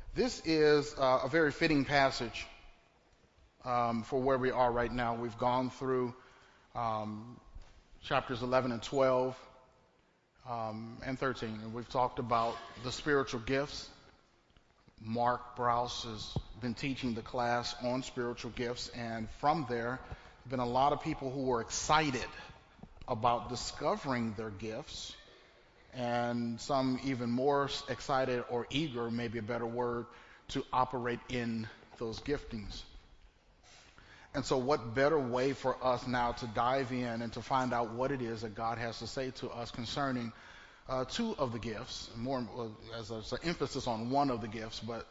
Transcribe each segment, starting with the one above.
This is a very fitting passage for where we are right now. We've gone through chapters 11 and 12 and 13, and we've talked about the spiritual gifts. Mark Browse has been teaching the class on spiritual gifts, and from there, there have been a lot of people who were excited about discovering their gifts, and some even more excited or eager, maybe a better word, to operate in those giftings. And so what better way for us now to dive in and to find out what it is that God has to say to us concerning two of the gifts, more as an emphasis on one of the gifts, but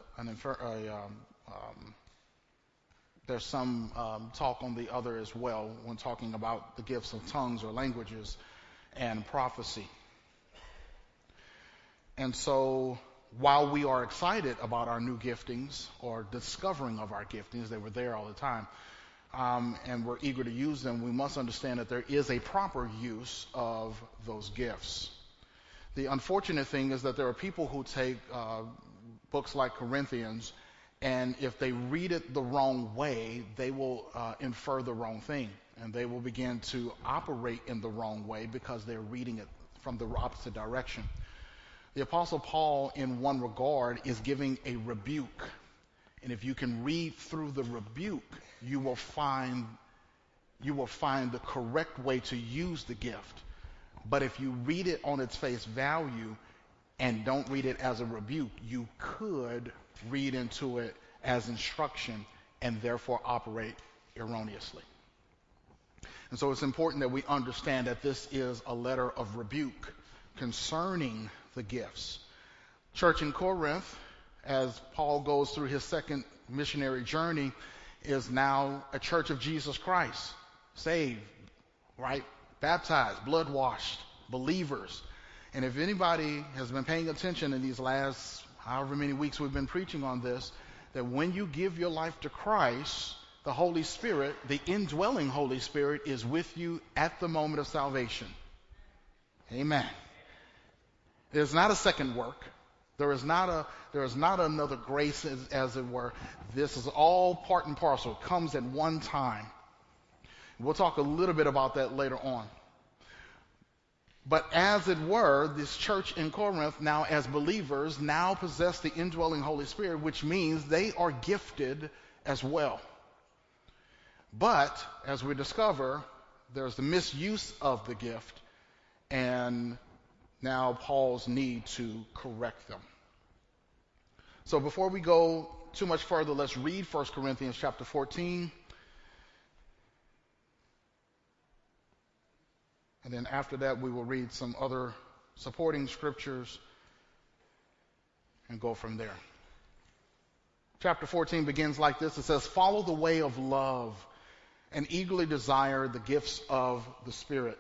there's some talk on the other as well when talking about the gifts of tongues or languages and prophecy. And so while we are excited about our new giftings or discovering of our giftings, they were there all the time, and we're eager to use them, we must understand that there is a proper use of those gifts. The unfortunate thing is that there are people who take books like Corinthians, and if they read it the wrong way, they will infer the wrong thing, and they will begin to operate in the wrong way because they're reading it from the opposite direction. The Apostle Paul, in one regard, is giving a rebuke. And if you can read through the rebuke, you will find the correct way to use the gift. But if you read it on its face value and don't read it as a rebuke, you could read into it as instruction and therefore operate erroneously. And so it's important that we understand that this is a letter of rebuke concerning the gifts. Church in Corinth, as Paul goes through his second missionary journey, is now a church of Jesus Christ, saved, right? Baptized, blood washed, believers. And if anybody has been paying attention in these last however many weeks we've been preaching on this, that when you give your life to Christ, the Holy Spirit, the indwelling Holy Spirit, is with you at the moment of salvation. Amen. There's not a second work. There is not another grace, as it were. This is all part and parcel. It comes at one time. We'll talk a little bit about that later on. But as it were, this church in Corinth, now as believers, now possess the indwelling Holy Spirit, which means they are gifted as well. But, as we discover, there's the misuse of the gift, and now Paul's need to correct them. So before we go too much further, let's read 1 Corinthians chapter 14. And then after that, we will read some other supporting scriptures and go from there. Chapter 14 begins like this. It says, "Follow the way of love and eagerly desire the gifts of the Spirit,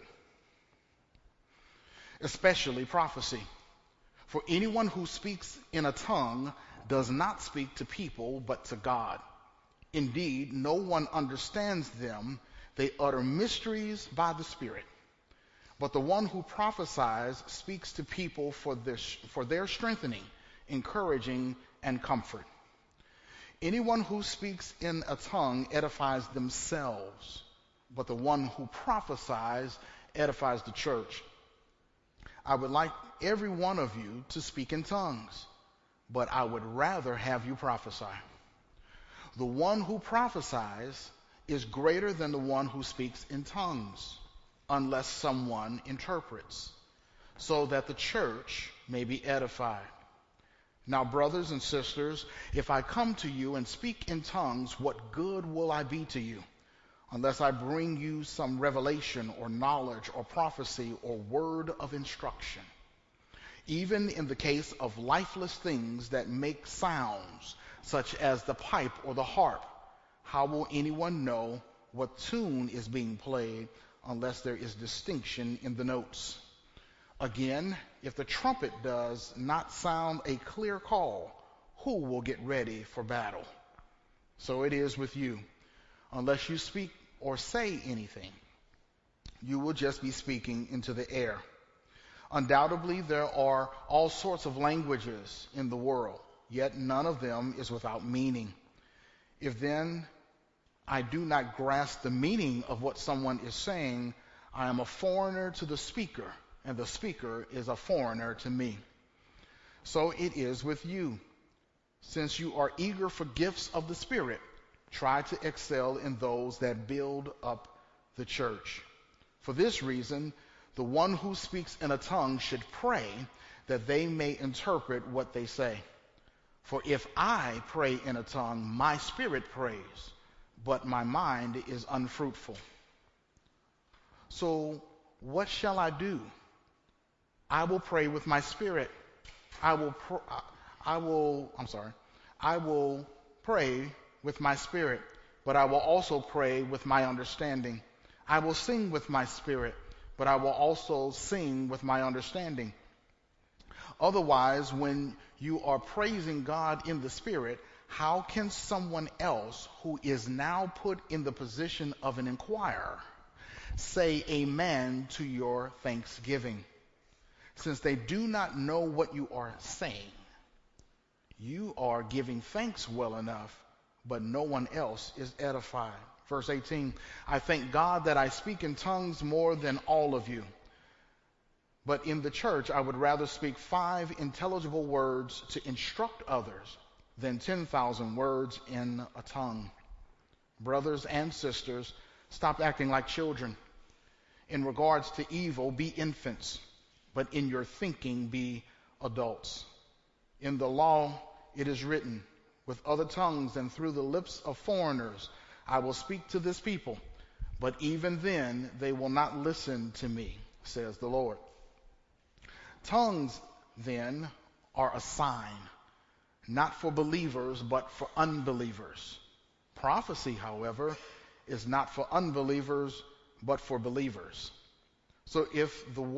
especially prophecy. For anyone who speaks in a tongue does not speak to people, but to God. Indeed, no one understands them. They utter mysteries by the Spirit. But the one who prophesies speaks to people for their strengthening, encouraging, and comfort. Anyone who speaks in a tongue edifies themselves, but the one who prophesies edifies the church. I would like every one of you to speak in tongues, but I would rather have you prophesy. The one who prophesies is greater than the one who speaks in tongues, unless someone interprets, so that the church may be edified. Now, brothers and sisters, if I come to you and speak in tongues, what good will I be to you, unless I bring you some revelation or knowledge or prophecy or word of instruction? Even in the case of lifeless things that make sounds, such as the pipe or the harp, how will anyone know what tune is being played unless there is distinction in the notes? Again, if the trumpet does not sound a clear call, who will get ready for battle? So it is with you. Unless you speak or say anything, you will just be speaking into the air. Undoubtedly, there are all sorts of languages in the world, yet none of them is without meaning. If then I do not grasp the meaning of what someone is saying, I am a foreigner to the speaker, and the speaker is a foreigner to me. So it is with you. Since you are eager for gifts of the Spirit, try to excel in those that build up the church. For this reason, the one who speaks in a tongue should pray that they may interpret what they say. For if I pray in a tongue, my spirit prays, but my mind is unfruitful. So what shall I do? I will pray with my spirit. I will pray with my spirit, but I will also pray with my understanding. I will sing with my spirit, but I will also sing with my understanding. Otherwise, when you are praising God in the Spirit, how can someone else who is now put in the position of an inquirer say amen to your thanksgiving? Since they do not know what you are saying, you are giving thanks well enough, but no one else is edified. Verse 18, I thank God that I speak in tongues more than all of you. But in the church, I would rather speak 5 intelligible words to instruct others than 10,000 words in a tongue. Brothers and sisters, stop acting like children. In regards to evil, be infants, but in your thinking, be adults. In the law, it is written, with other tongues and through the lips of foreigners, I will speak to this people, but even then they will not listen to me, says the Lord. Tongues, then, are a sign, not for believers, but for unbelievers. Prophecy, however, is not for unbelievers, but for believers. So if the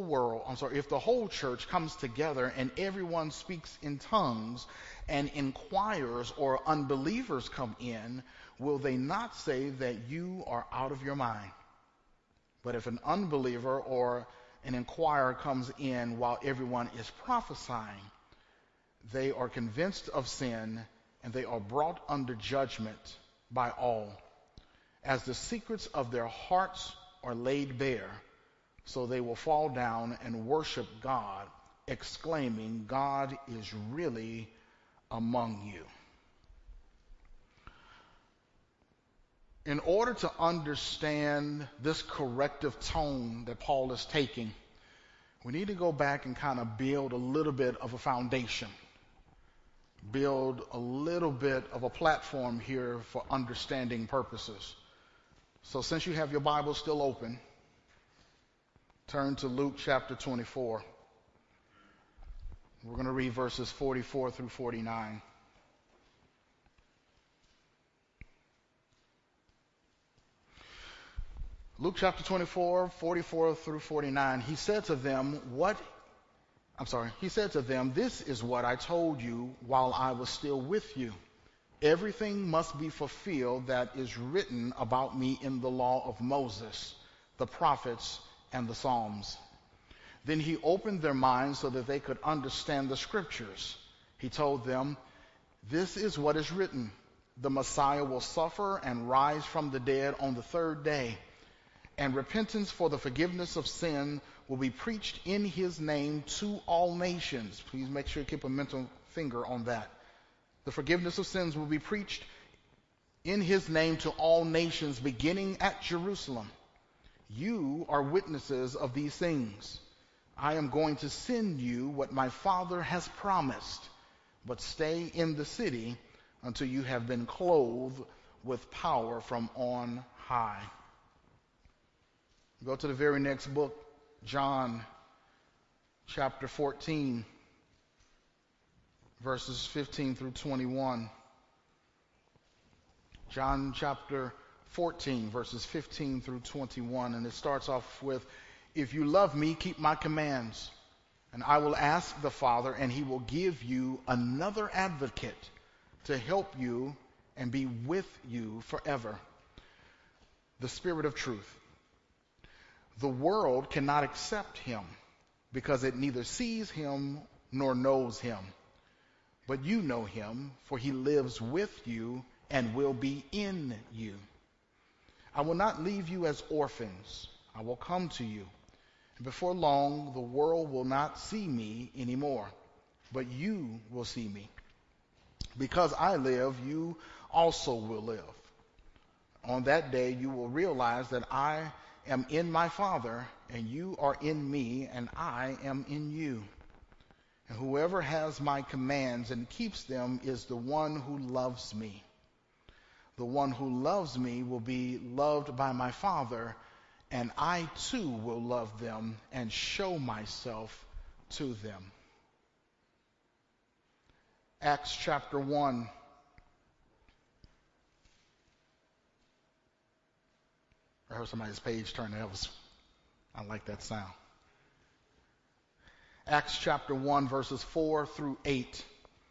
whole church comes together and everyone speaks in tongues and inquirers or unbelievers come in, will they not say that you are out of your mind? But if an unbeliever or an inquirer comes in while everyone is prophesying, they are convinced of sin and they are brought under judgment by all. As the secrets of their hearts are laid bare, so they will fall down and worship God, exclaiming, God is really among you. In order to understand this corrective tone that Paul is taking, we need to go back and kind of build a little bit of a foundation, build a little bit of a platform here for understanding purposes. So since you have your Bible still open, turn to Luke chapter 24. We're going to read verses 44 through 49. Luke chapter 24, 44 through 49. He said to them, this is what I told you while I was still with you. Everything must be fulfilled that is written about me in the law of Moses, the prophets, and the Psalms. Then he opened their minds so that they could understand the scriptures. He told them, this is what is written. The Messiah will suffer and rise from the dead on the third day, and repentance for the forgiveness of sin will be preached in his name to all nations. Please make sure you keep a mental finger on that. The forgiveness of sins will be preached in his name to all nations, beginning at Jerusalem. You are witnesses of these things. I am going to send you what my Father has promised, but stay in the city until you have been clothed with power from on high. Go to the very next book, John chapter 14, verses 15 through 21. John chapter 14, verses 15 through 21. And it starts off with, if you love me, keep my commands. And I will ask the Father, and he will give you another advocate to help you and be with you forever, the Spirit of truth. The world cannot accept him because it neither sees him nor knows him. but you know him, for he lives with you and will be in you. I will not leave you as orphans. I will come to you. And before long, the world will not see me anymore, but you will see me. Because I live, you also will live. On that day, you will realize that I am in my Father, and you are in me, and I am in you. And whoever has my commands and keeps them is the one who loves me. The one who loves me will be loved by my Father, and I too will love them and show myself to them. Acts chapter 1. I heard somebody's page turn. I like that sound. Acts chapter 1, verses 4 through 8.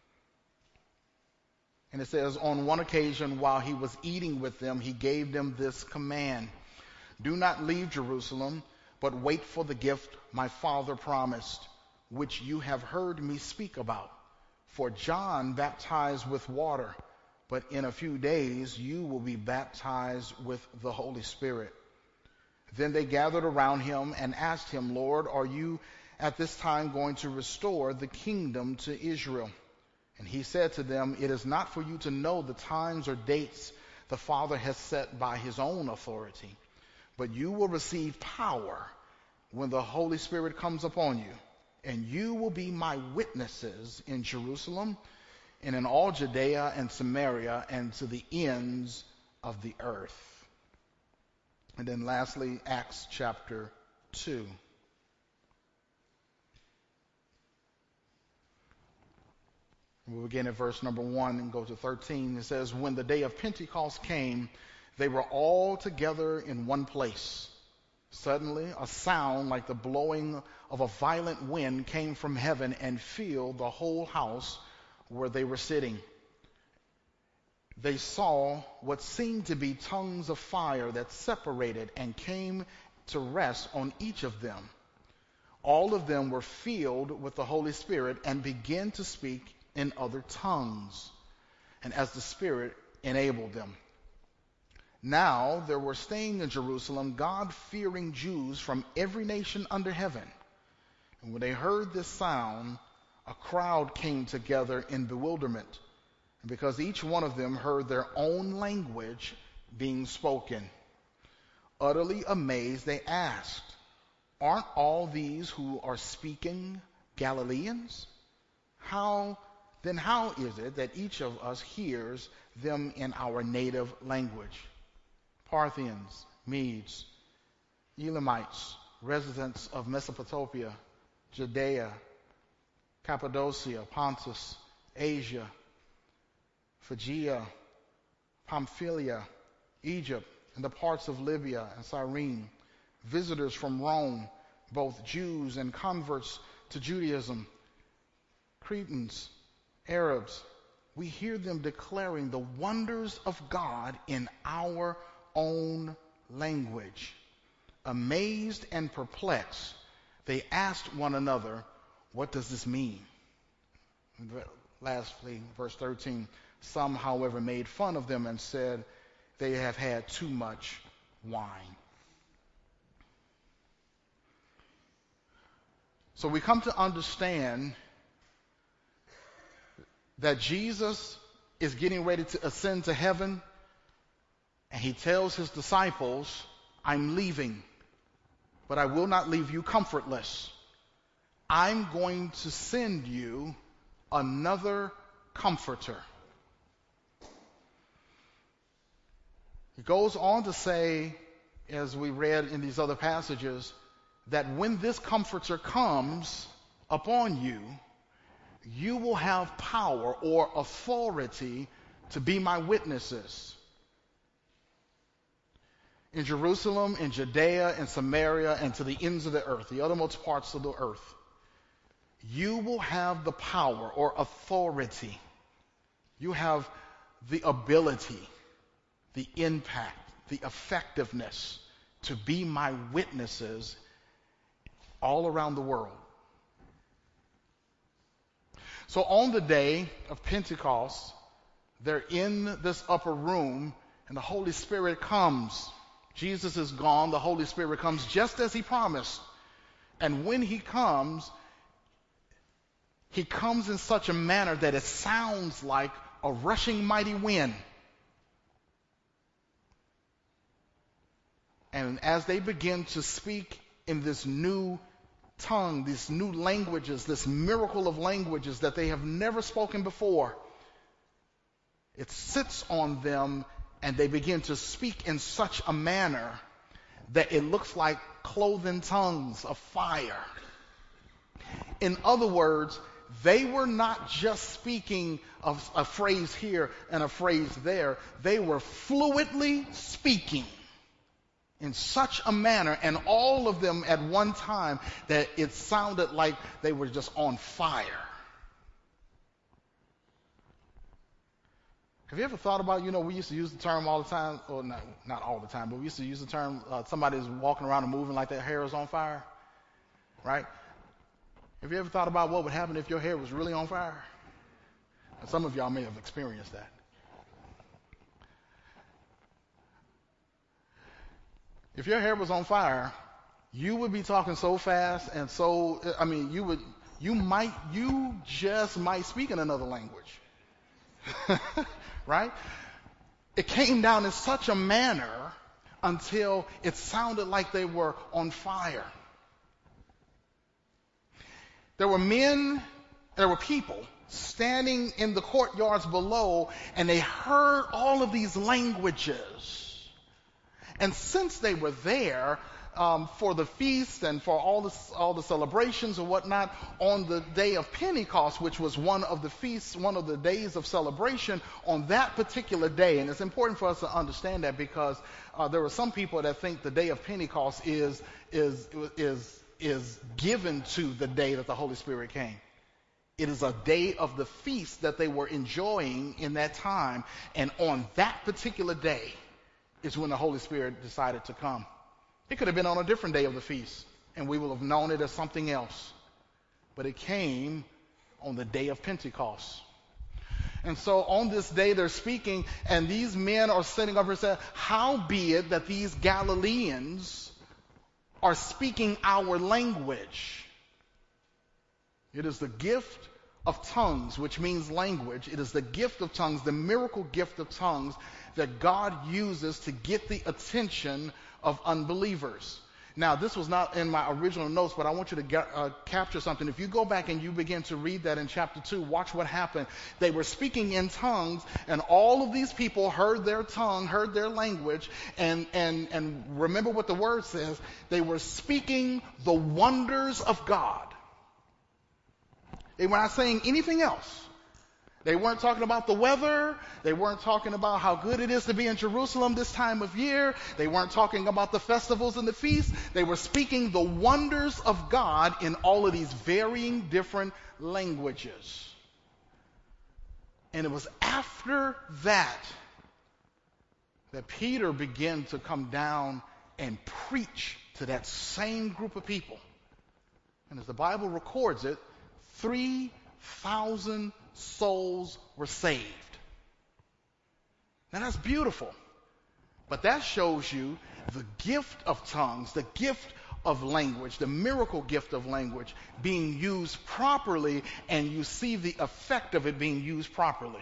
And it says, on one occasion while he was eating with them, he gave them this command: do not leave Jerusalem, but wait for the gift my Father promised, which you have heard me speak about. For John baptized with water, but in a few days you will be baptized with the Holy Spirit. Then they gathered around him and asked him, Lord, are you at this time going to restore the kingdom to Israel? And he said to them, it is not for you to know the times or dates the Father has set by his own authority, but you will receive power when the Holy Spirit comes upon you, and you will be my witnesses in Jerusalem and in all Judea and Samaria and to the ends of the earth. And then lastly, Acts chapter 2. We'll begin at verse number 1 and go to 13. It says, when the day of Pentecost came, they were all together in one place. Suddenly, a sound like the blowing of a violent wind came from heaven and filled the whole house where they were sitting. They saw what seemed to be tongues of fire that separated and came to rest on each of them. All of them were filled with the Holy Spirit and began to speak in other tongues, and as the Spirit enabled them. Now there were staying in Jerusalem God-fearing Jews from every nation under heaven. And when they heard this sound, a crowd came together in bewilderment, because each one of them heard their own language being spoken. Utterly amazed, they asked, aren't all these who are speaking Galileans? How is it that each of us hears them in our native language? Parthians, Medes, Elamites, residents of Mesopotamia, Judea, Cappadocia, Pontus, Asia, Phrygia, Pamphylia, Egypt, and the parts of Libya and Cyrene, visitors from Rome, both Jews and converts to Judaism, Cretans, Arabs, we hear them declaring the wonders of God in our own language. Amazed and perplexed, they asked one another, what does this mean? Lastly, verse 13, some, however, made fun of them and said they have had too much wine. So we come to understand that Jesus is getting ready to ascend to heaven, and he tells his disciples, I'm leaving, but I will not leave you comfortless. I'm going to send you another comforter. He goes on to say, as we read in these other passages, that when this comforter comes upon you, you will have power or authority to be my witnesses in Jerusalem, in Judea, in Samaria, and to the ends of the earth, the uttermost parts of the earth. You will have the power or authority. You have the ability, the impact, the effectiveness to be my witnesses all around the world. So on the day of Pentecost, they're in this upper room, and the Holy Spirit comes. Jesus is gone. The Holy Spirit comes just as he promised. And when he comes in such a manner that it sounds like a rushing mighty wind. And as they begin to speak in this new tongue, these new languages, this miracle of languages that they have never spoken before, it sits on them, and they begin to speak in such a manner that it looks like cloven tongues of fire. In other words, they were not just speaking of a phrase here and a phrase there. They were fluidly speaking in such a manner, and all of them at one time, that it sounded like they were just on fire. Have you ever thought about, we used to use the term all the time, or not all the time, but we used to use the term, somebody's walking around and moving like their hair is on fire, right? Have you ever thought about what would happen if your hair was really on fire? And some of y'all may have experienced that. If your hair was on fire, you would be talking so fast, and so, you just might speak in another language. Right? It came down in such a manner until it sounded like they were on fire. There were people standing in the courtyards below, and they heard all of these languages. And since they were there for the feast and for all the celebrations and whatnot on the day of Pentecost, which was one of the feasts, one of the days of celebration, on that particular day, and it's important for us to understand that, because there are some people that think the day of Pentecost is given to the day that the Holy Spirit came. It is a day of the feast that they were enjoying in that time, and on that particular day is when the Holy Spirit decided to come. It could have been on a different day of the feast, and we will have known it as something else. But it came on the day of Pentecost. And so on this day they're speaking, and these men are sitting up and saying, how be it that these Galileans are speaking our language? It is the gift of tongues, which means language. It is the gift of tongues, the miracle gift of tongues, that God uses to get the attention of unbelievers. Now, this was not in my original notes, but I want you to capture something. If you go back and you begin to read that in chapter 2, watch what happened. They were speaking in tongues, and all of these people heard their tongue, heard their language, and remember what the word says. They were speaking the wonders of God. They were not saying anything else. They weren't talking about the weather. They weren't talking about how good it is to be in Jerusalem this time of year. They weren't talking about the festivals and the feasts. They were speaking the wonders of God in all of these varying different languages. And it was after that Peter began to come down and preach to that same group of people. And as the Bible records it, 3,000 souls were saved. Now that's beautiful. But that shows you the gift of tongues, the gift of language, the miracle gift of language being used properly, and you see the effect of it being used properly.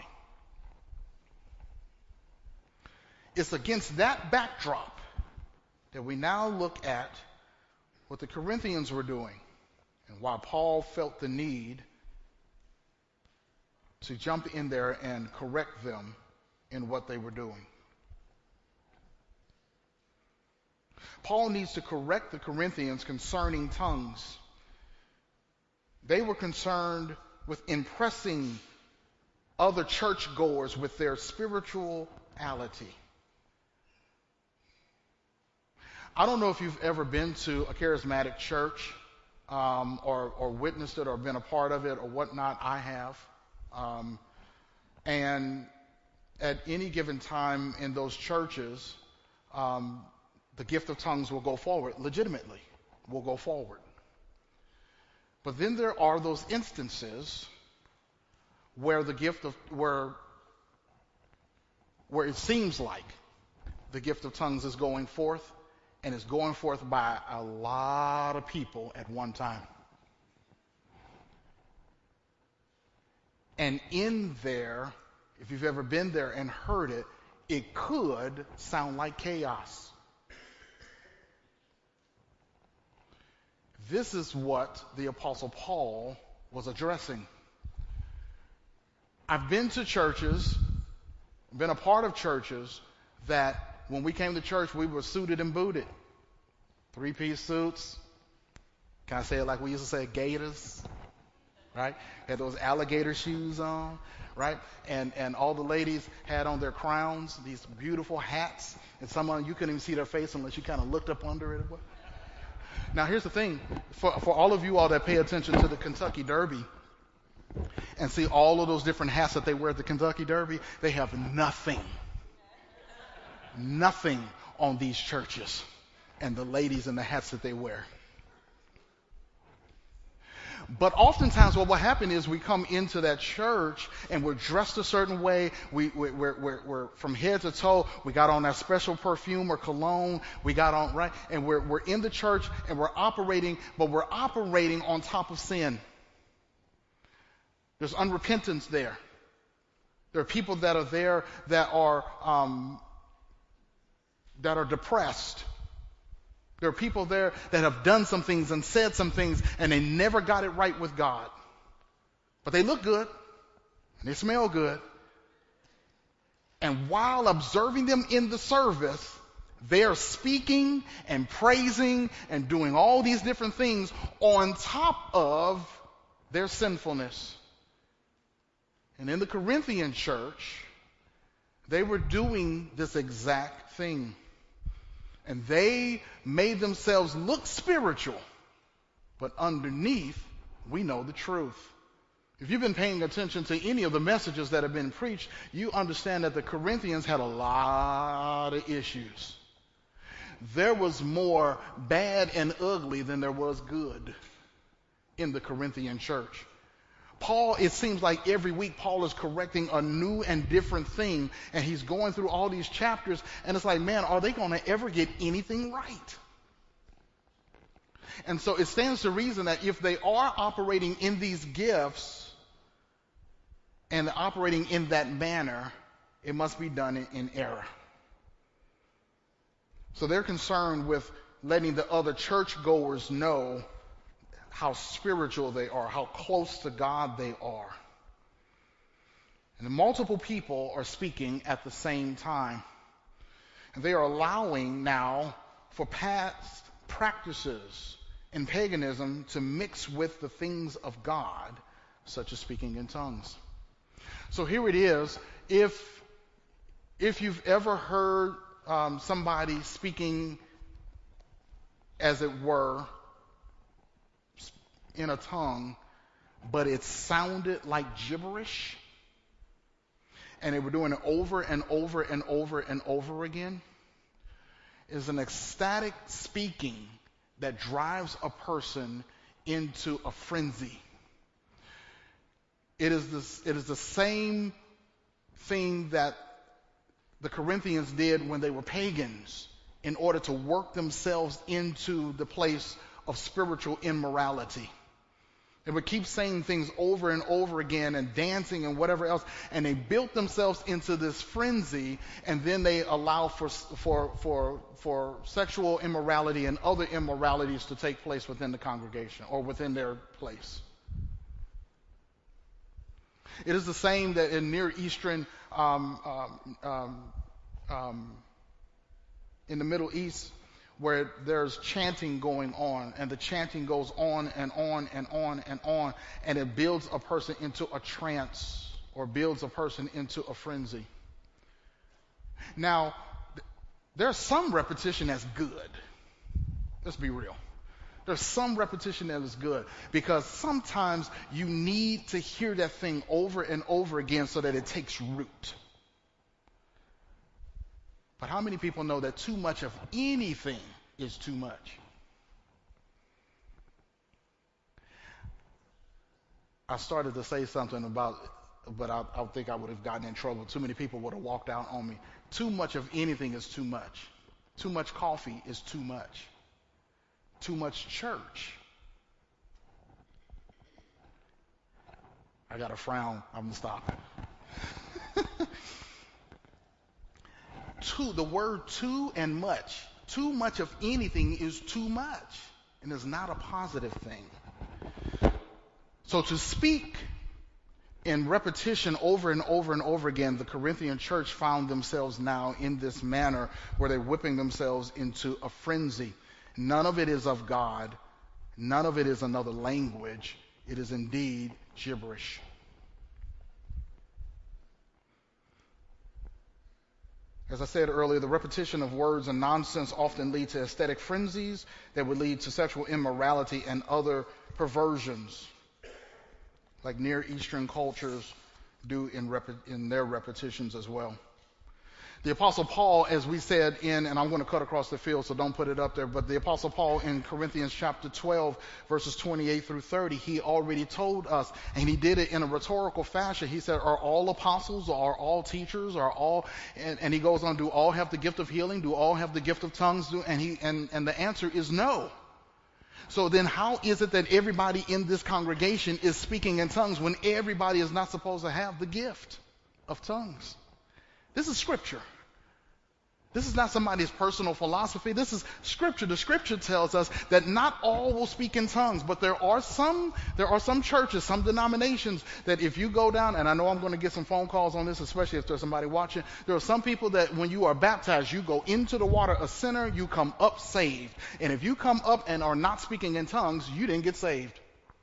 It's against that backdrop that we now look at what the Corinthians were doing, and why Paul felt the need to jump in there and correct them in what they were doing. Paul needs to correct the Corinthians concerning tongues. They were concerned with impressing other churchgoers with their spirituality. I don't know if you've ever been to a charismatic church or witnessed it or been a part of it or whatnot. I have. And at any given time in those churches, the gift of tongues will go forward, legitimately will go forward. But then there are those instances where the gift of where it seems like the gift of tongues is going forth, and it's going forth by a lot of people at one time. And in there, if you've ever been there and heard it, it could sound like chaos. This is what the Apostle Paul was addressing. I've been to churches, been a part of churches that when we came to church, we were suited and booted. 3-piece suits. Can I say it like we used to say, gaiters? Right? Had those alligator shoes on, right? And all the ladies had on their crowns, these beautiful hats, and some of them you couldn't even see their face unless you kind of looked up under it. Now here's the thing, for all of you all that pay attention to the Kentucky Derby and see all of those different hats that they wear at the Kentucky Derby, they have nothing on these churches and the ladies and the hats that they wear. But oftentimes what will happen is we come into that church and we're dressed a certain way. We're from head to toe. We got on that special perfume or cologne. We got on, right? And we're in the church and we're operating, but we're operating on top of sin. There's unrepentance there. There are people that are there that are depressed. There are people there that have done some things and said some things and they never got it right with God. But they look good and they smell good. And while observing them in the service, they are speaking and praising and doing all these different things on top of their sinfulness. And in the Corinthian church, they were doing this exact thing. And they made themselves look spiritual, but underneath, we know the truth. If you've been paying attention to any of the messages that have been preached, you understand that the Corinthians had a lot of issues. There was more bad and ugly than there was good in the Corinthian church. Paul, it seems like every week Paul is correcting a new and different thing, and he's going through all these chapters, and it's like, man, are they going to ever get anything right? And so it stands to reason that if they are operating in these gifts and operating in that manner, it must be done in error. So they're concerned with letting the other churchgoers know how spiritual they are, how close to God they are. And multiple people are speaking at the same time. And they are allowing now for past practices in paganism to mix with the things of God, such as speaking in tongues. So here it is. If you've ever heard somebody speaking, as it were, in a tongue, but it sounded like gibberish, and they were doing it over and over and over and over again, is an ecstatic speaking that drives a person into a frenzy. It is the same thing that the Corinthians did when they were pagans in order to work themselves into the place of spiritual immorality. They would keep saying things over and over again and dancing and whatever else, and they built themselves into this frenzy, and then they allow for sexual immorality and other immoralities to take place within the congregation or within their place. It is the same that in Near Eastern, in the Middle East, where there's chanting going on, and the chanting goes on and on and on and on, and it builds a person into a trance or builds a person into a frenzy. Now, there's some repetition that's good. Let's be real. There's some repetition that is good, because sometimes you need to hear that thing over and over again so that it takes root. But how many people know that too much of anything is too much? I started to say something about but I think I would have gotten in trouble. Too many people would have walked out on me. Too much of anything is too much. Too much coffee is too much. Too much church. I got a frown. I'm going to stop. The word too and much. Too much of anything is too much, and is not a positive thing. So to speak in repetition over and over and over again, the Corinthian church found themselves now in this manner where they're whipping themselves into a frenzy. None of it is of God. None of it is another language. It is indeed gibberish. As I said earlier, the repetition of words and nonsense often lead to aesthetic frenzies that would lead to sexual immorality and other perversions, like Near Eastern cultures do in their repetitions as well. The Apostle Paul, as we said and I'm going to cut across the field, so don't put it up there, but the Apostle Paul in Corinthians chapter 12, verses 28 through 30, he already told us, and he did it in a rhetorical fashion. He said, are all apostles, are all teachers, are all, and he goes on, do all have the gift of healing? Do all have the gift of tongues? And the answer is no. So then how is it that everybody in this congregation is speaking in tongues when everybody is not supposed to have the gift of tongues? This is scripture. This is not somebody's personal philosophy. This is scripture. The scripture tells us that not all will speak in tongues, but there are some churches, some denominations that if you go down, and I know I'm going to get some phone calls on this, especially if there's somebody watching, there are some people that when you are baptized, you go into the water a sinner, you come up saved. And if you come up and are not speaking in tongues, you didn't get saved.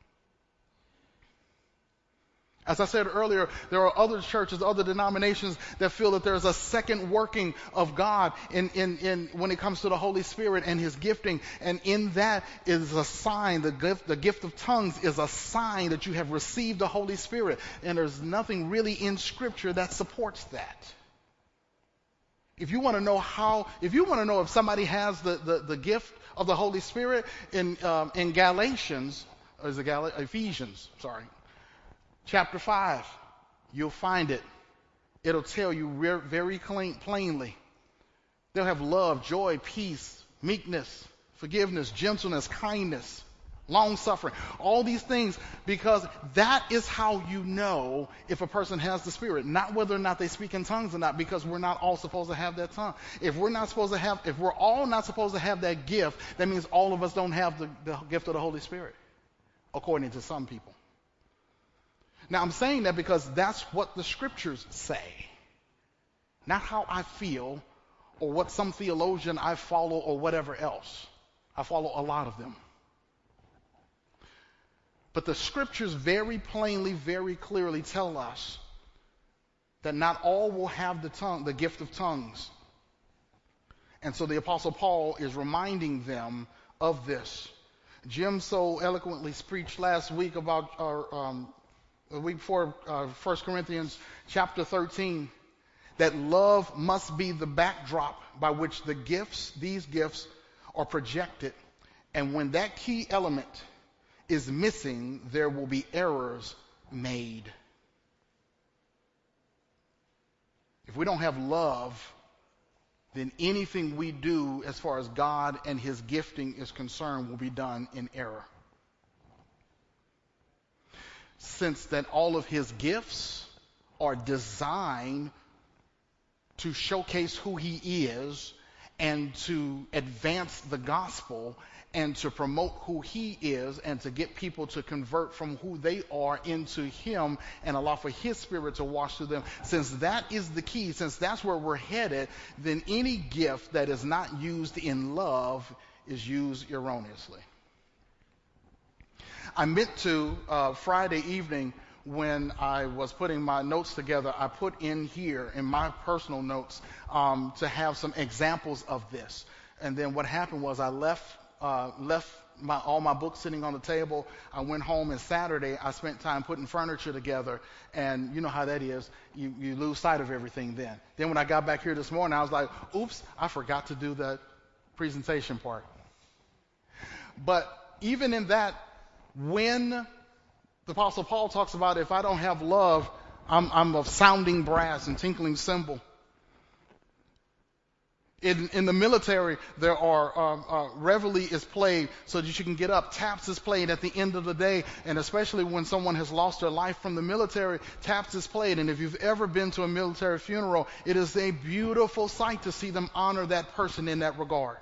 As I said earlier, there are other churches, other denominations that feel that there's a second working of God in when it comes to the Holy Spirit and His gifting, and in that is a sign. The gift of tongues is a sign that you have received the Holy Spirit, and there's nothing really in Scripture that supports that. If you want to know if somebody has the gift of the Holy Spirit in Galatians, or is it Ephesians? Sorry. Chapter 5, you'll find it. It'll tell you very plainly. They'll have love, joy, peace, meekness, forgiveness, gentleness, kindness, long-suffering, all these things, because that is how you know if a person has the Spirit, not whether or not they speak in tongues or not, because we're not all supposed to have that tongue. If we're all not supposed to have that gift, that means all of us don't have the gift of the Holy Spirit, according to some people. Now, I'm saying that because that's what the scriptures say, not how I feel or what some theologian I follow or whatever else. I follow a lot of them. But the scriptures very plainly, very clearly tell us that not all will have the gift of tongues. And so the Apostle Paul is reminding them of this. Jim so eloquently preached last week about the week before 1 Corinthians chapter 13, that love must be the backdrop by which these gifts are projected. And when that key element is missing, there will be errors made. If we don't have love, then anything we do as far as God and His gifting is concerned will be done in error. Since that all of His gifts are designed to showcase who He is and to advance the gospel and to promote who He is and to get people to convert from who they are into Him and allow for His Spirit to wash through them. Since that is the key, since that's where we're headed, then any gift that is not used in love is used erroneously. I meant to, Friday evening when I was putting my notes together, I put in here, in my personal notes, to have some examples of this. And then what happened was I left all my books sitting on the table. I went home, and Saturday I spent time putting furniture together. And you know how that is. You lose sight of everything then. Then when I got back here this morning, I was like, oops, I forgot to do that presentation part. But even in that, when the Apostle Paul talks about if I don't have love, I'm of sounding brass and tinkling cymbal. In the military, there are reveille is played so that you can get up. Taps is played at the end of the day, and especially when someone has lost their life from the military, taps is played. And if you've ever been to a military funeral, it is a beautiful sight to see them honor that person in that regard.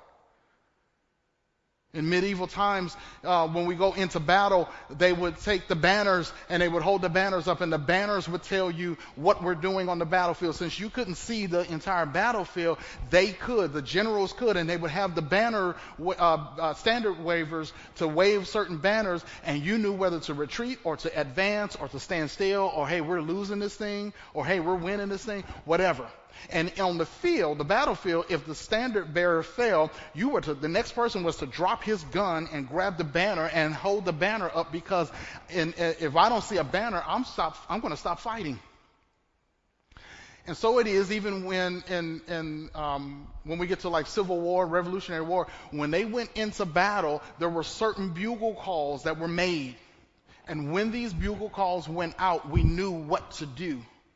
In medieval times, when we go into battle, they would take the banners and they would hold the banners up, and the banners would tell you what we're doing on the battlefield. Since you couldn't see the entire battlefield, they could, the generals could, and they would have the banner standard wavers to wave certain banners, and you knew whether to retreat or to advance or to stand still, or hey, we're losing this thing, or hey, we're winning this thing, whatever. And on the field, the battlefield, if the standard bearer fell, the next person was to drop his gun and grab the banner and hold the banner up, because if I don't see a banner, I'm going to stop fighting. And so it is even when we get to like Civil War, Revolutionary War, when they went into battle, there were certain bugle calls that were made. And when these bugle calls went out, we knew what to do.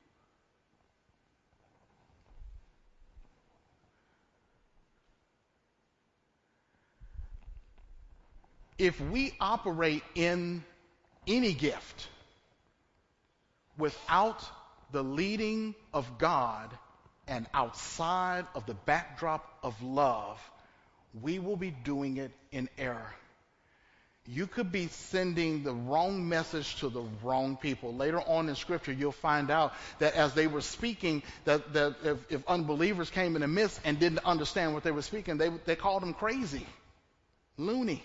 If we operate in any gift without the leading of God and outside of the backdrop of love, we will be doing it in error. You could be sending the wrong message to the wrong people. Later on in Scripture, you'll find out that as they were speaking, that if unbelievers came in the midst and didn't understand what they were speaking, they called them crazy, loony.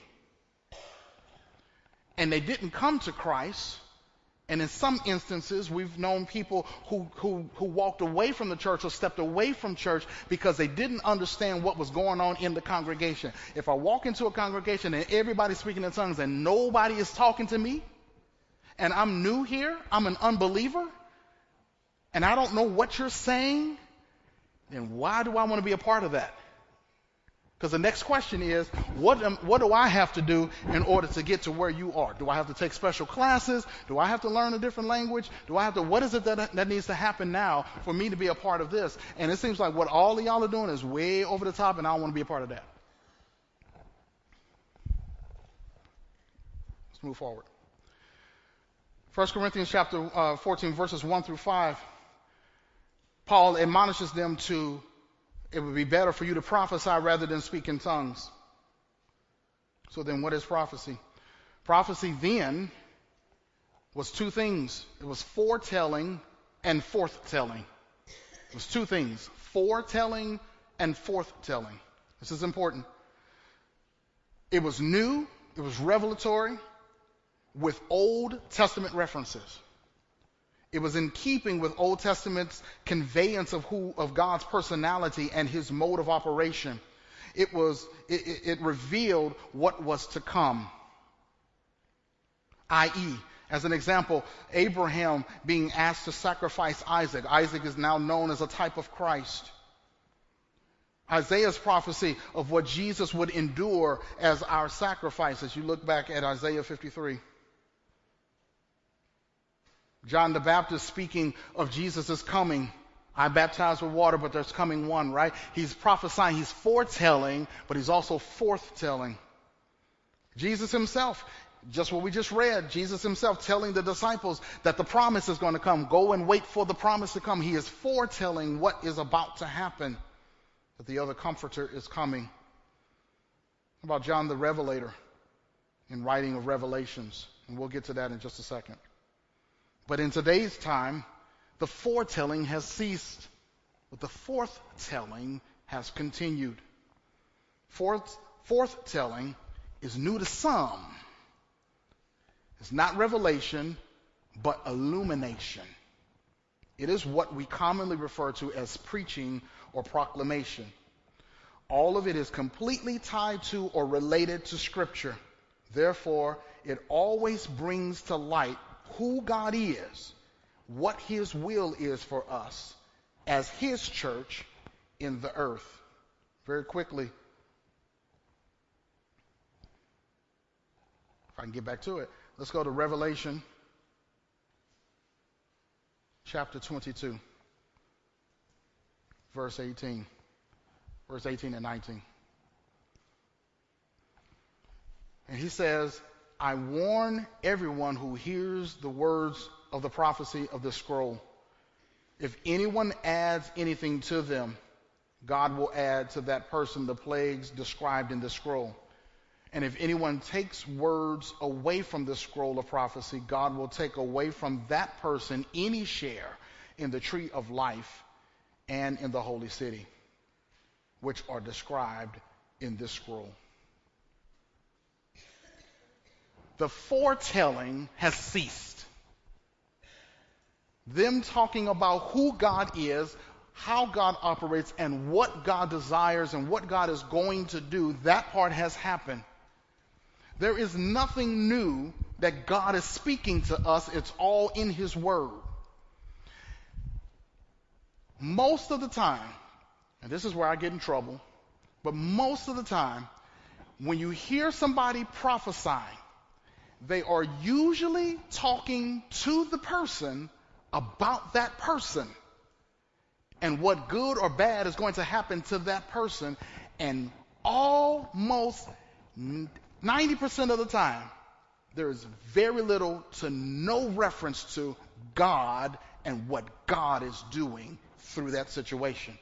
And they didn't come to Christ. And in some instances, we've known people who walked away from the church or stepped away from church because they didn't understand what was going on in the congregation. If I walk into a congregation and everybody's speaking in tongues and nobody is talking to me, and I'm new here, I'm an unbeliever, and I don't know what you're saying, then why do I want to be a part of that? Because the next question is, what do I have to do in order to get to where you are? Do I have to take special classes? Do I have to learn a different language? What is it that needs to happen now for me to be a part of this? And it seems like what all of y'all are doing is way over the top, and I don't want to be a part of that. Let's move forward. 1 Corinthians chapter 14, verses 1 through 5. Paul admonishes them it would be better for you to prophesy rather than speak in tongues. So then what is prophecy? Prophecy then was two things. It was foretelling and forthtelling. It was two things, foretelling and forthtelling. This is important. It was new, it was revelatory, with Old Testament references. It was in keeping with Old Testament's conveyance of God's personality and his mode of operation. It revealed what was to come. I.e., as an example, Abraham being asked to sacrifice Isaac. Isaac is now known as a type of Christ. Isaiah's prophecy of what Jesus would endure as our sacrifice, as you look back at Isaiah 53. John the Baptist speaking of Jesus' coming. I baptize with water, but there's coming one, right? He's prophesying, he's foretelling, but he's also forthtelling. Jesus himself, just what we just read, Jesus himself telling the disciples that the promise is going to come. Go and wait for the promise to come. He is foretelling what is about to happen, that the other comforter is coming. How about John the Revelator in writing of Revelations? And we'll get to that in just a second. But in today's time, the foretelling has ceased, but the forthtelling has continued. Forthtelling is new to some. It's not revelation, but illumination. It is what we commonly refer to as preaching or proclamation. All of it is completely tied to or related to Scripture. Therefore, it always brings to light who God is, what his will is for us as his church in the earth. Very quickly, if I can get back to it, let's go to Revelation chapter 22, verse 18 and 19. And he says, I warn everyone who hears the words of the prophecy of this scroll. If anyone adds anything to them, God will add to that person the plagues described in this scroll. And if anyone takes words away from the scroll of prophecy, God will take away from that person any share in the tree of life and in the holy city, which are described in this scroll. The foretelling has ceased. Them talking about who God is, how God operates, and what God desires and what God is going to do, that part has happened. There is nothing new that God is speaking to us. It's all in His Word. Most of the time, and this is where I get in trouble, but most of the time, when you hear somebody prophesying, they are usually talking to the person about that person and what good or bad is going to happen to that person. And almost 90% of the time, there is very little to no reference to God and what God is doing through that situation.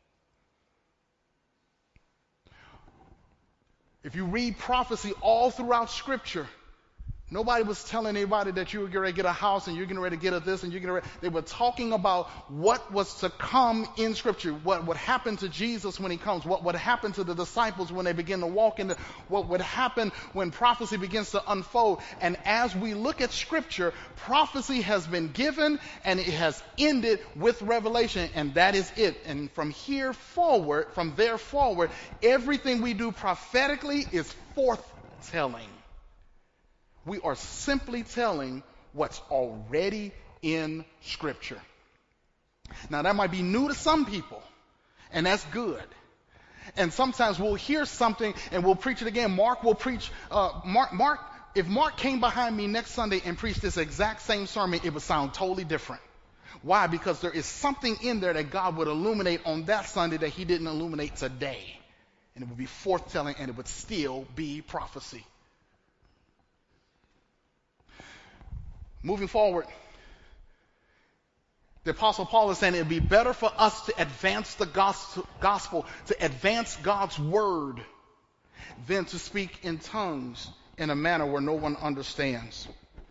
If you read prophecy all throughout Scripture, nobody was telling anybody that you were going to get a house and you're going to get a this and you're going to. They were talking about what was to come in Scripture, what would happen to Jesus when He comes, what would happen to the disciples when they begin to walk in, what would happen when prophecy begins to unfold. And as we look at Scripture, prophecy has been given and it has ended with revelation, and that is it. And from there forward, everything we do prophetically is forthtelling. We are simply telling what's already in Scripture. Now, that might be new to some people, and that's good. And sometimes we'll hear something and we'll preach it again. Mark will preach. If Mark came behind me next Sunday and preached this exact same sermon, it would sound totally different. Why? Because there is something in there that God would illuminate on that Sunday that He didn't illuminate today. And it would be forthtelling, and it would still be prophecy. Moving forward, the Apostle Paul is saying it would be better for us to advance the gospel, to advance God's word, than to speak in tongues in a manner where no one understands.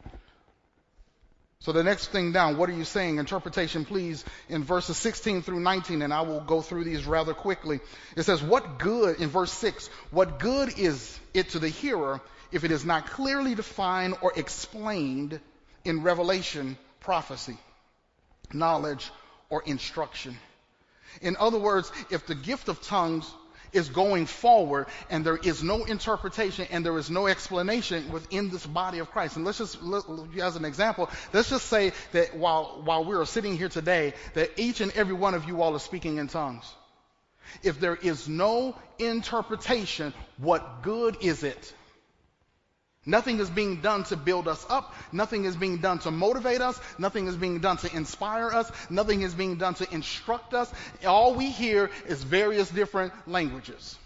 So the next thing down, what are you saying? Interpretation, please, in verses 16 through 19, and I will go through these rather quickly. It says, what good, in verse 6, what good is it to the hearer if it is not clearly defined or explained in revelation, prophecy, knowledge, or instruction? In other words, if the gift of tongues is going forward and there is no interpretation and there is no explanation within this body of Christ, and let's just, as an example, let's just say that while we are sitting here today, that each and every one of you all are speaking in tongues. If there is no interpretation, what good is it? Nothing is being done to build us up. Nothing is being done to motivate us. Nothing is being done to inspire us. Nothing is being done to instruct us. All we hear is various different languages.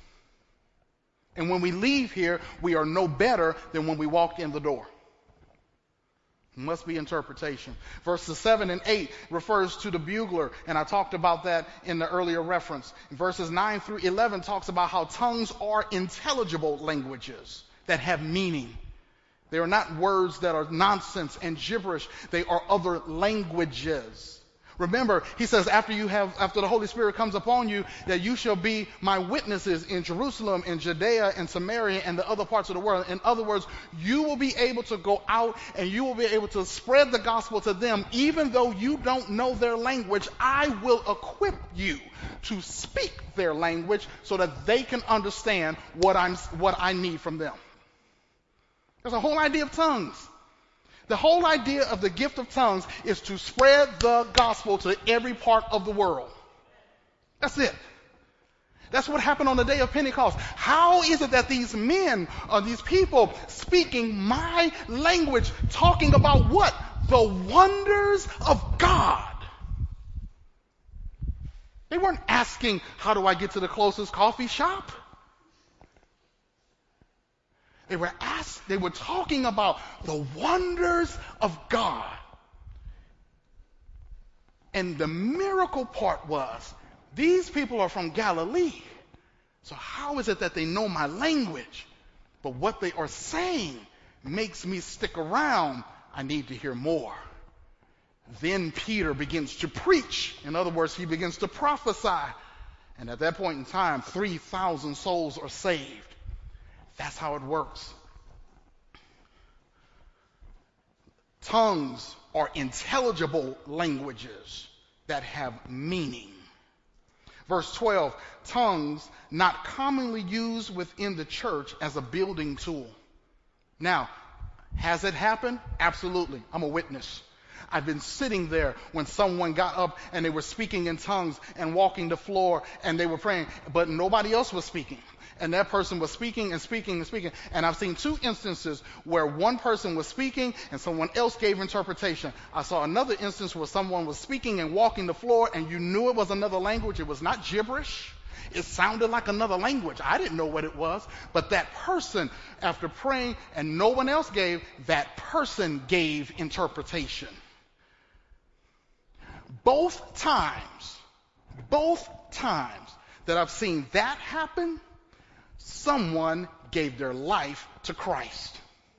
And when we leave here, we are no better than when we walked in the door. It must be interpretation. Verses 7 and 8 refers to the bugler, and I talked about that in the earlier reference. Verses 9 through 11 talks about how tongues are intelligible languages that have meaning. They are not words that are nonsense and gibberish. They are other languages. Remember, he says after the Holy Spirit comes upon you, that you shall be my witnesses in Jerusalem, in Judea, and Samaria, and the other parts of the world. In other words, you will be able to go out and you will be able to spread the gospel to them. Even though you don't know their language, I will equip you to speak their language so that they can understand what I need from them. There's a whole idea of tongues. The whole idea of the gift of tongues is to spread the gospel to every part of the world. That's it. That's what happened on the day of Pentecost. How is it that these men, these people speaking my language, talking about what? The wonders of God. They weren't asking, how do I get to the closest coffee shop? They were talking about the wonders of God. And the miracle part was, these people are from Galilee. So how is it that they know my language? But what they are saying makes me stick around. I need to hear more. Then Peter begins to preach. In other words, he begins to prophesy. And at that point in time, 3,000 souls are saved. That's how it works. Tongues are intelligible languages that have meaning. Verse 12, tongues not commonly used within the church as a building tool. Now, has it happened? Absolutely. I'm a witness. I've been sitting there when someone got up and they were speaking in tongues and walking the floor and they were praying, but nobody else was speaking. And that person was speaking and speaking and speaking. And I've seen two instances where one person was speaking and someone else gave interpretation. I saw another instance where someone was speaking and walking the floor and you knew it was another language. It was not gibberish. It sounded like another language. I didn't know what it was. But that person, after praying and no one else gave, that person gave interpretation. Both times that I've seen that happen, someone gave their life to Christ.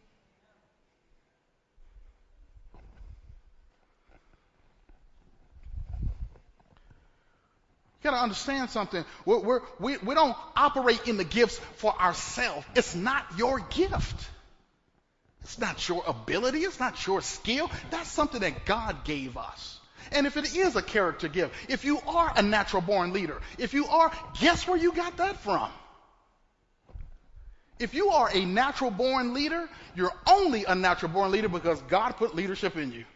You got to understand something. We don't operate in the gifts for ourselves. It's not your gift. It's not your ability. It's not your skill. That's something that God gave us. And if it is a character gift, if you are a natural born leader, if you are, guess where you got that from? If you are a natural born leader, you're only a natural born leader because God put leadership in you.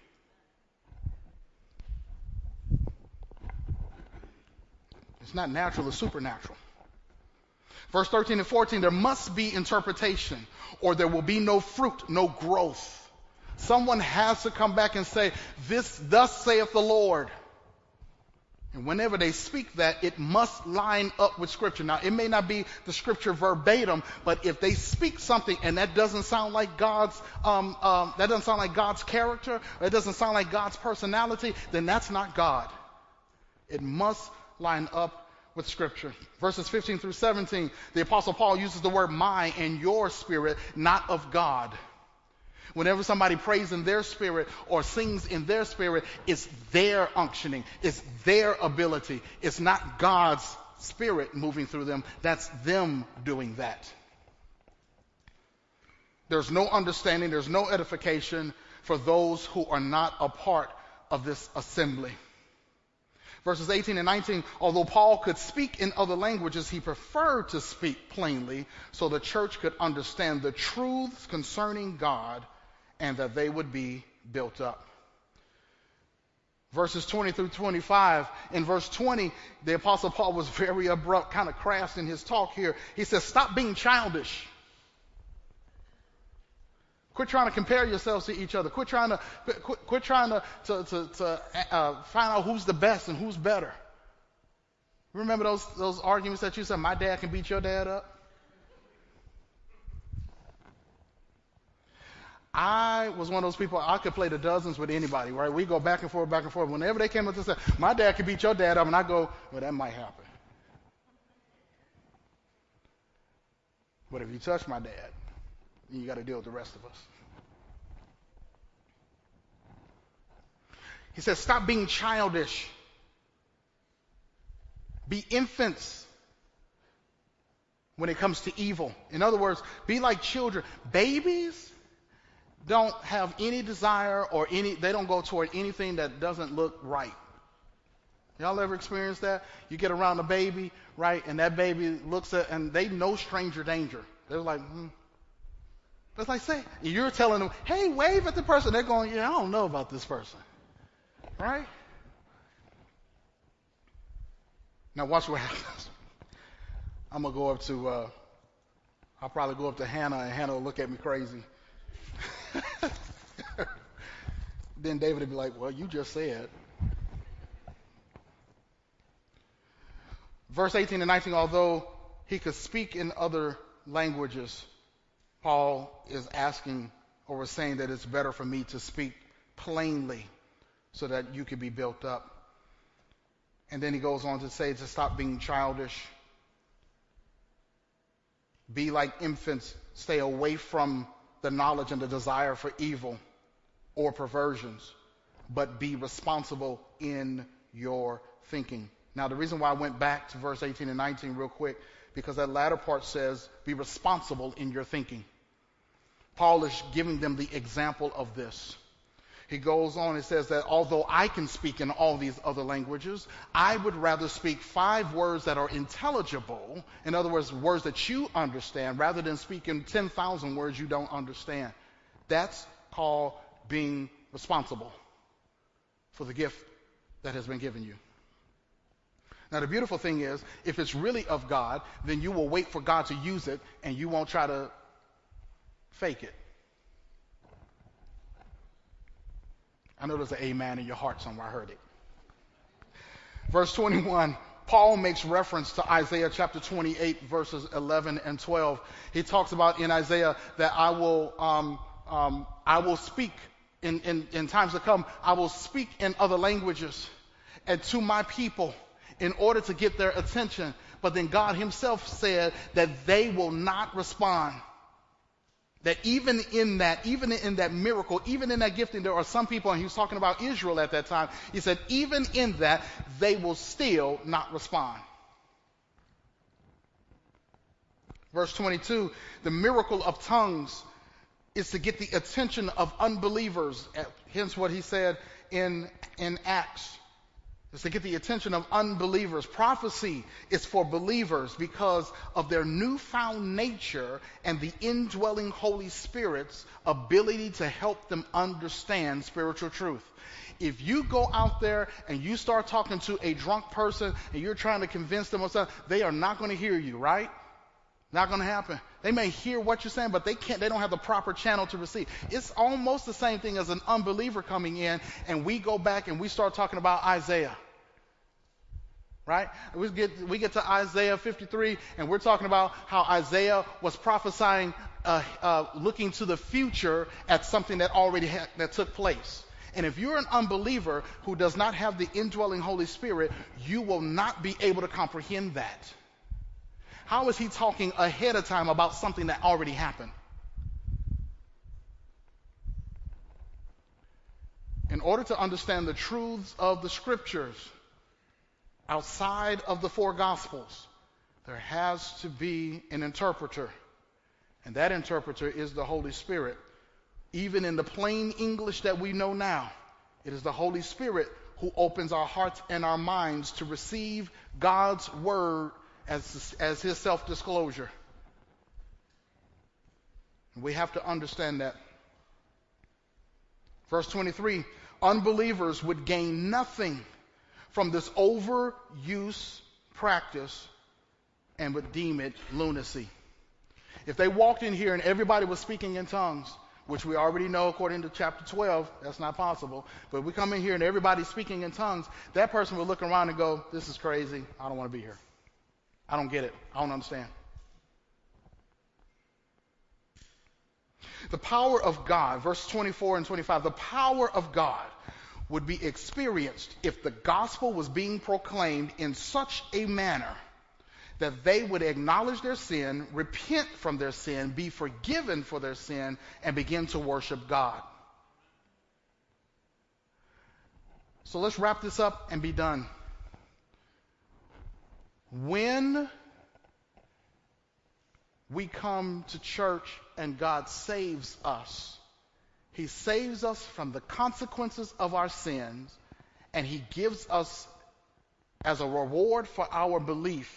It's not natural, it's supernatural. Verse 13 and 14, there must be interpretation or there will be no fruit, no growth. Someone has to come back and say, this thus saith the Lord. And whenever they speak that, it must line up with Scripture. Now, it may not be the Scripture verbatim, but if they speak something and that doesn't sound like God's character, or it doesn't sound like God's personality, then that's not God. It must line up with Scripture. Verses 15 through 17, the Apostle Paul uses the word my and your spirit, not of God. Whenever somebody prays in their spirit or sings in their spirit, it's their unctioning. It's their ability. It's not God's spirit moving through them. That's them doing that. There's no understanding. There's no edification for those who are not a part of this assembly. Verses 18 and 19, although Paul could speak in other languages, he preferred to speak plainly so the church could understand the truths concerning God and that they would be built up. Verses 20 through 25. In verse 20, the Apostle Paul was very abrupt, kind of crass in his talk here. He says, stop being childish. Quit trying to compare yourselves to each other. Quit trying to find out who's the best and who's better. Remember those arguments that you said, my dad can beat your dad up? I was one of those people, I could play the dozens with anybody, right? We go back and forth. Whenever they came up to say, my dad can beat your dad up, and I go, well, that might happen. But if you touch my dad, then you got to deal with the rest of us. He says, stop being childish. Be infants when it comes to evil. In other words, be like children. Babies don't have any desire or they don't go toward anything that doesn't look right. Y'all ever experienced that? You get around a baby, right, and that baby looks at, and they know stranger danger. They're like, It's like, say, you're telling them, hey, wave at the person. They're going, yeah, I don't know about this person. Right? Now watch what happens. I'm going to go up to, I'll probably go up to Hannah, and Hannah will look at me crazy. Then David would be like, well, you just said. Verse 18 and 19, although he could speak in other languages, Paul is asking or was saying that it's better for me to speak plainly so that you could be built up. And then he goes on to say to stop being childish. Be like infants. Stay away from the knowledge and the desire for evil or perversions, but be responsible in your thinking. Now, the reason why I went back to verse 18 and 19 real quick, because that latter part says, be responsible in your thinking. Paul is giving them the example of this. He goes on and says that although I can speak in all these other languages, I would rather speak 5 words that are intelligible, in other words, words that you understand, rather than speaking 10,000 words you don't understand. That's called being responsible for the gift that has been given you. Now, the beautiful thing is, if it's really of God, then you will wait for God to use it, and you won't try to fake it. I know there's an amen in your heart somewhere. I heard it. Verse 21, Paul makes reference to Isaiah chapter 28, verses 11 and 12. He talks about in Isaiah that I will speak in times to come. I will speak in other languages and to my people in order to get their attention. But then God himself said that they will not respond. That even in that miracle, even in that gifting, there are some people, and he was talking about Israel at that time, he said, even in that, they will still not respond. Verse 22, the miracle of tongues is to get the attention of unbelievers. Hence what he said in Acts. It's to get the attention of unbelievers. Prophecy is for believers because of their newfound nature and the indwelling Holy Spirit's ability to help them understand spiritual truth. If you go out there and you start talking to a drunk person and you're trying to convince them of something, they are not going to hear you, right? Not going to happen. They may hear what you're saying, but they don't have the proper channel to receive. It's almost the same thing as an unbeliever coming in, and we go back and we start talking about Isaiah. Right? We get to Isaiah 53, and we're talking about how Isaiah was prophesying, looking to the future at something that already that took place. And if you're an unbeliever who does not have the indwelling Holy Spirit, you will not be able to comprehend that. How is he talking ahead of time about something that already happened? In order to understand the truths of the scriptures outside of the 4 Gospels, there has to be an interpreter. And that interpreter is the Holy Spirit. Even in the plain English that we know now, it is the Holy Spirit who opens our hearts and our minds to receive God's word as his self-disclosure. We have to understand that. Verse 23, unbelievers would gain nothing from this overuse practice and would deem it lunacy. If they walked in here and everybody was speaking in tongues, which we already know according to chapter 12, that's not possible, but we come in here and everybody's speaking in tongues, that person would look around and go, this is crazy, I don't want to be here. I don't get it. I don't understand. The power of God, verse 24 and 25, the power of God would be experienced if the gospel was being proclaimed in such a manner that they would acknowledge their sin, repent from their sin, be forgiven for their sin, and begin to worship God. So let's wrap this up and be done. When we come to church and God saves us, he saves us from the consequences of our sins, and he gives us, as a reward for our belief,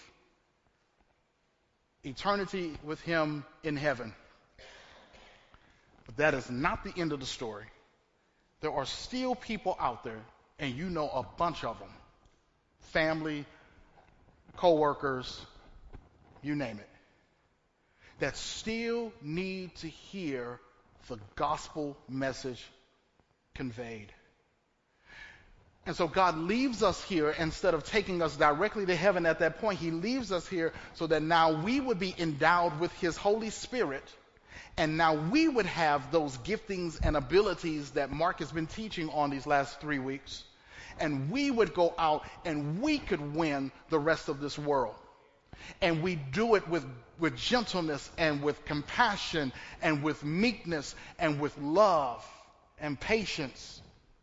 eternity with him in heaven. But that is not the end of the story. There are still people out there, and you know a bunch of them, family, co-workers, you name it, that still need to hear the gospel message conveyed. And so God leaves us here instead of taking us directly to heaven at that point. He leaves us here so that now we would be endowed with his Holy Spirit. And now we would have those giftings and abilities that Mark has been teaching on these last 3 weeks. And we would go out and we could win the rest of this world. And we do it with gentleness and with compassion and with meekness and with love and patience.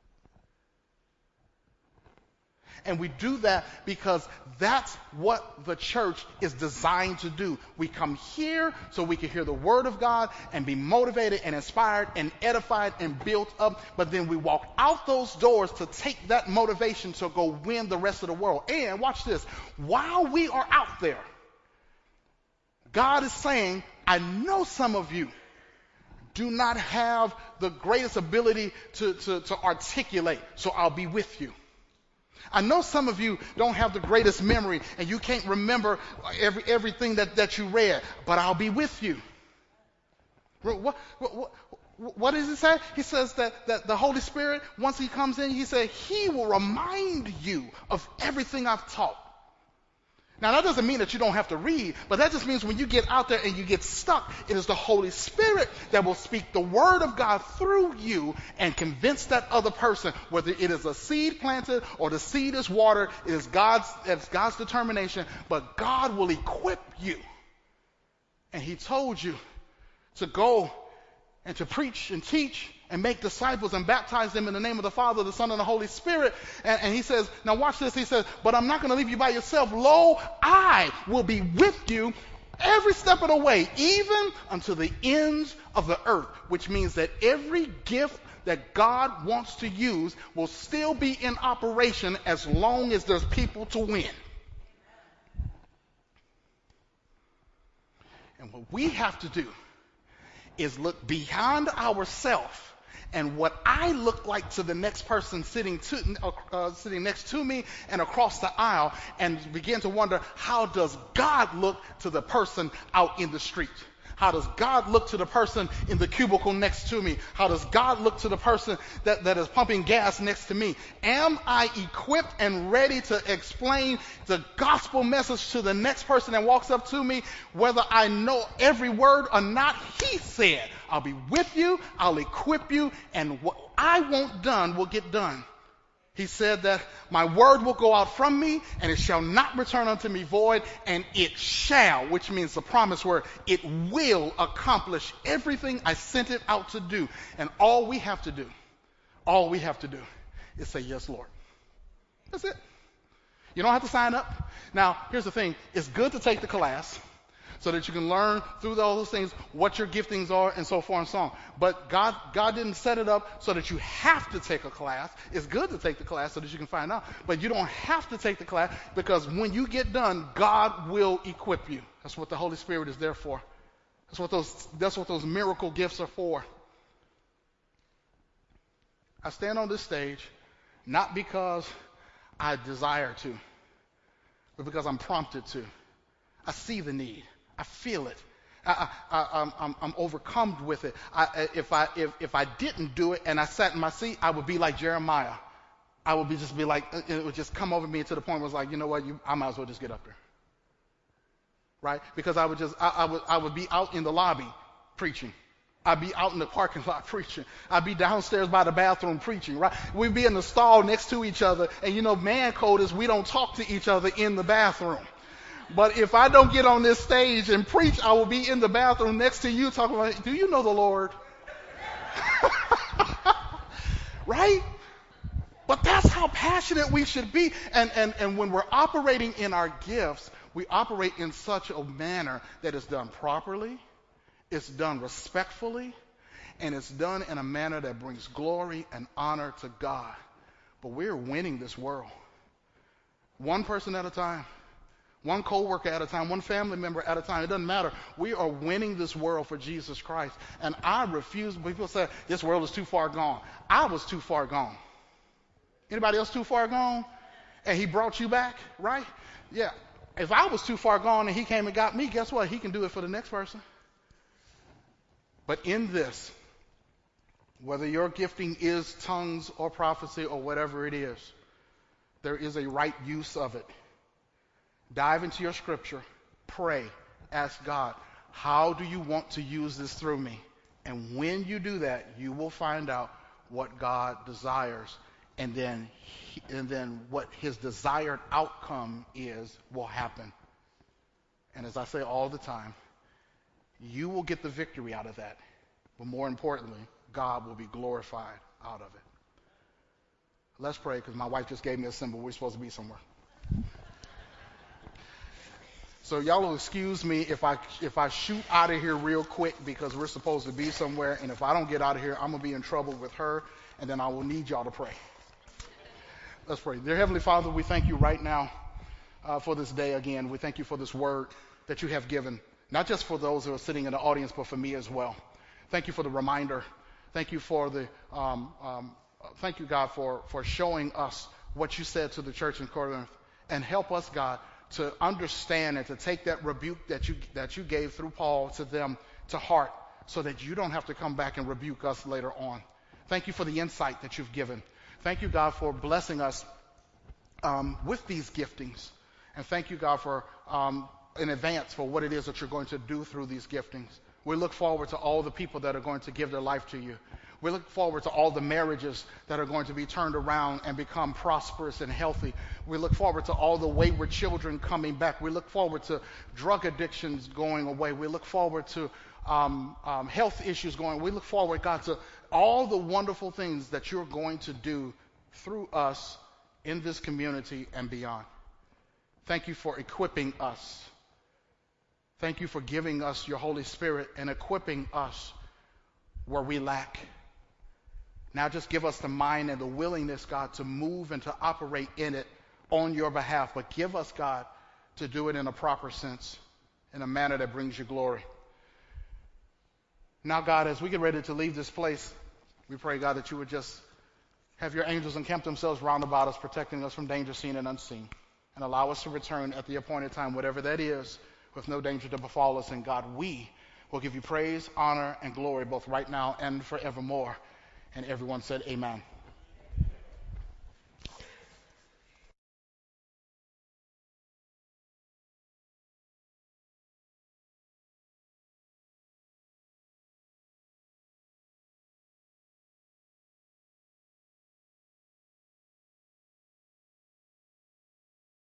And we do that because that's what the church is designed to do. We come here so we can hear the word of God and be motivated and inspired and edified and built up. But then we walk out those doors to take that motivation to go win the rest of the world. And watch this. While we are out there, God is saying, I know some of you do not have the greatest ability to articulate, so I'll be with you. I know some of you don't have the greatest memory and you can't remember everything that you read, but I'll be with you. What does he say? He says that the Holy Spirit, once he comes in, he said he will remind you of everything I've taught. Now, that doesn't mean that you don't have to read, but that just means when you get out there and you get stuck, it is the Holy Spirit that will speak the word of God through you and convince that other person, whether it is a seed planted or the seed is watered, it's God's determination, but God will equip you. And he told you to go and to preach and teach and make disciples and baptize them in the name of the Father, the Son, and the Holy Spirit. And he says, now watch this. He says, but I'm not going to leave you by yourself. Lo, I will be with you every step of the way, even unto the ends of the earth, which means that every gift that God wants to use will still be in operation as long as there's people to win. And what we have to do is look beyond ourselves and what I look like to the next person sitting next to me and across the aisle, and begin to wonder, how does God look to the person out in the street? How does God look to the person in the cubicle next to me? How does God look to the person that is pumping gas next to me? Am I equipped and ready to explain the gospel message to the next person that walks up to me, whether I know every word or not? He said, I'll be with you, I'll equip you, and what I want done will get done. He said that my word will go out from me, and it shall not return unto me void, and it shall, which means the promise word, it will accomplish everything I sent it out to do. And all we have to do is say, yes, Lord. That's it. You don't have to sign up. Now, here's the thing. It's good to take the class so that you can learn through all those things what your giftings are and so forth and so on. But God didn't set it up so that you have to take a class. It's good to take the class so that you can find out. But you don't have to take the class, because when you get done, God will equip you. That's what the Holy Spirit is there for. That's what those miracle gifts are for. I stand on this stage not because I desire to, but because I'm prompted to. I see the need. I feel it. I'm overcome with it. If I didn't do it and I sat in my seat, I would be like Jeremiah. I would just be like, it would just come over me to the point where it's like, you know what, I might as well just get up there, right? Because I would be out in the lobby preaching. I'd be out in the parking lot preaching. I'd be downstairs by the bathroom preaching, right? We'd be in the stall next to each other, and man code is we don't talk to each other in the bathroom. But if I don't get on this stage and preach, I will be in the bathroom next to you talking about, do you know the Lord? Right? But that's how passionate we should be. And when we're operating in our gifts, we operate in such a manner that it's done properly, it's done respectfully, and it's done in a manner that brings glory and honor to God. But we're winning this world. One person at a time. One coworker at a time, one family member at a time. It doesn't matter. We are winning this world for Jesus Christ. And I refuse. People say, this world is too far gone. I was too far gone. Anybody else too far gone? And he brought you back, right? Yeah. If I was too far gone and he came and got me, guess what? He can do it for the next person. But in this, whether your gifting is tongues or prophecy or whatever it is, there is a right use of it. Dive into your scripture, pray, ask God, how do you want to use this through me? And when you do that, you will find out what God desires, and then what his desired outcome is will happen. And as I say all the time, you will get the victory out of that. But more importantly, God will be glorified out of it. Let's pray, because my wife just gave me a symbol. We're supposed to be somewhere. So y'all will excuse me if I shoot out of here real quick, because we're supposed to be somewhere, and if I don't get out of here, I'm going to be in trouble with her, and then I will need y'all to pray. Let's pray. Dear Heavenly Father, we thank you right now for this day again. We thank you for this word that you have given, not just for those who are sitting in the audience, but for me as well. Thank you for the reminder. Thank you for the thank you, God, for showing us what you said to the church in Corinth, and help us, God, to understand and to take that rebuke that you gave through Paul to them to heart, so that you don't have to come back and rebuke us later on. Thank you for the insight that you've given. Thank you, God, for blessing us with these giftings. And thank you, God, for in advance for what it is that you're going to do through these giftings. We look forward to all the people that are going to give their life to you. We look forward to all the marriages that are going to be turned around and become prosperous and healthy. We look forward to all the wayward children coming back. We look forward to drug addictions going away. We look forward to health issues going. We look forward, God, to all the wonderful things that you're going to do through us in this community and beyond. Thank you for equipping us. Thank you for giving us your Holy Spirit and equipping us where we lack. Now just give us the mind and the willingness, God, to move and to operate in it on your behalf. But give us, God, to do it in a proper sense, in a manner that brings you glory. Now, God, as we get ready to leave this place, we pray, God, that you would just have your angels encamp themselves round about us, protecting us from danger seen and unseen, and allow us to return at the appointed time, whatever that is, with no danger to befall us. And God, we will give you praise, honor, and glory both right now and forevermore. And everyone said amen.